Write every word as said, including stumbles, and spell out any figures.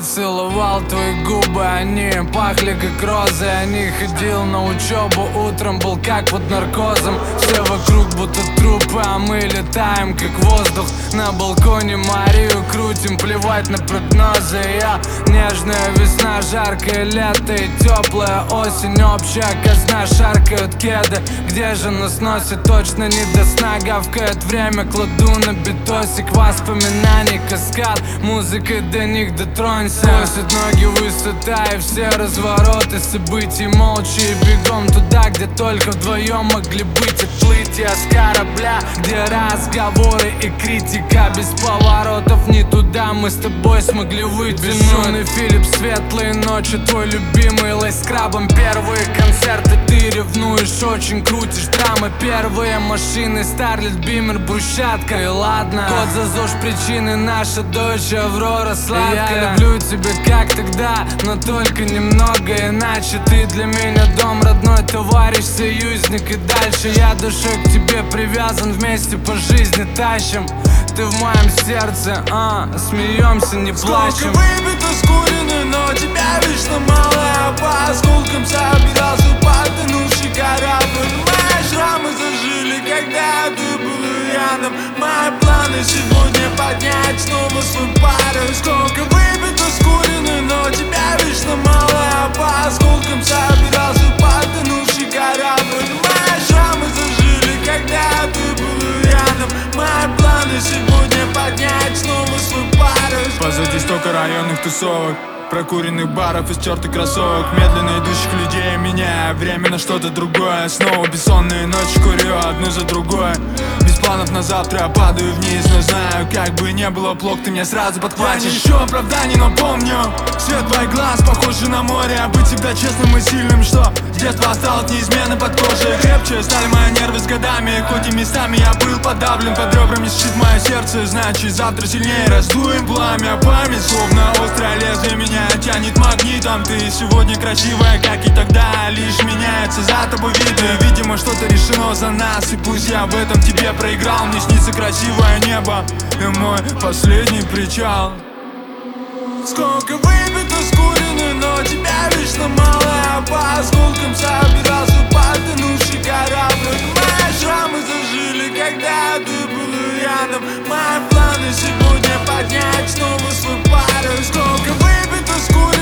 целовал твои губы, они пахли как розы. Я не ходил на учебу, утром был как под наркозом. Все вокруг будто трупы, а мы летаем как воздух. На балконе Марию крутим, плевать на прогнозы. Я нежная весна, жаркое лето и теплая осень. Общая казна, шаркают кеды. Где же нас носит, точно не до сна. Гавкает время, кладу на битосик воспоминаний каскад. Музыкой до них дотронься. Просят ноги высота и все развороты событий. Молча и бегом туда, где только вдвоем могли быть. Отплытие с корабля, где разговоры и критика. Без поворотов не туда мы с тобой смогли выйти. Бесшумный Филипп, светлые ночи, твой любимый лайс с крабом. Первые концерты, ты ревнуешь, очень крутишь драмы. Первые машины, Старлет, Бимер, брусчатка. И ладно, кот за ЗОЖ, причины, наша дочь Аврора сладкая. Я люблю тебя как тогда, но только немного иначе. Ты для меня дом, родной товарищ, союзник. И дальше я душой к тебе привязан, вместе по жизни тащим. Ты в моем сердце, а, смеемся, не плачем. Сколько выпито скурено, но тебя вечно мало. Я по осколкам собирался потонувший корабль. Мои шрамы зажили, когда ты был рядом. Мои планы сегодня поднять снова свой парус. Сколько выпито скурено, но тебя вечно мало. Я по осколкам собирался потонувший корабль. Мои шрамы зажили, когда ты был рядом. Мои планы сегодня поднять снова свой парус. Позади столько районных тусовок, прокуренных баров и стертых кроссовок. Медленно идущих людей, меняя время на что-то другое. Снова бессонные ночи, курю одну за другой. Без планов на завтра, я падаю вниз. Но знаю, как бы не было плохо, ты меня сразу подхватишь. Я не ищу оправданий, но помню свет твоих глаз, похожий на море. А быть всегда честным и сильным, что с детства осталось неизменно под кожей. Крепче стали мои нервы с годами, хоть и местами я был подавлен. Под ребрами стучит мое сердце, значит завтра сильнее раздуем пламя. Память словно острое лезвие меня тянет магнитом. Ты сегодня красивая, как и тогда, лишь меняется за тобой видно. И, видимо, что-то решено за нас, и пусть я в этом тебе проиграл. Мне снится красивое небо и мой последний причал. Сколько выпито скурено, но тебя вечно мало. Я по осколкам собирался потонувший корабль. Мои шрамы зажили, когда ты был рядом. Мои планы сегодня поднять снова свой парус. Сколько выпито скурено,